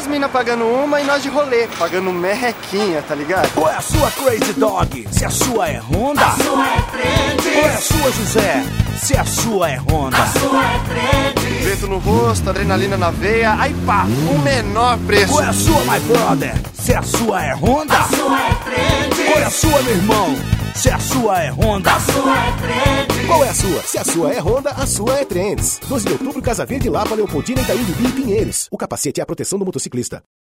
as minas pagando uma e nós de rolê, pagando merrequinha, tá ligado? Qual é a sua Crazy Dog? Se a sua é Honda, a sua é Trend. Qual é a sua, José? Se a sua é Honda, a sua é Trend. Vento no rosto, adrenalina na veia, aí pá, o menor preço. Qual é a sua, my brother? Se a sua é Honda, a sua é Trend. Qual é a sua, meu irmão? Se a sua é Honda, a sua é Trend. Qual é a sua? Se a sua é Honda, a sua é Trends. 12 de outubro, Casa Verde, Lapa, Leopoldina, Itaim, Bibi e Pinheiros. O capacete é a proteção do motociclista.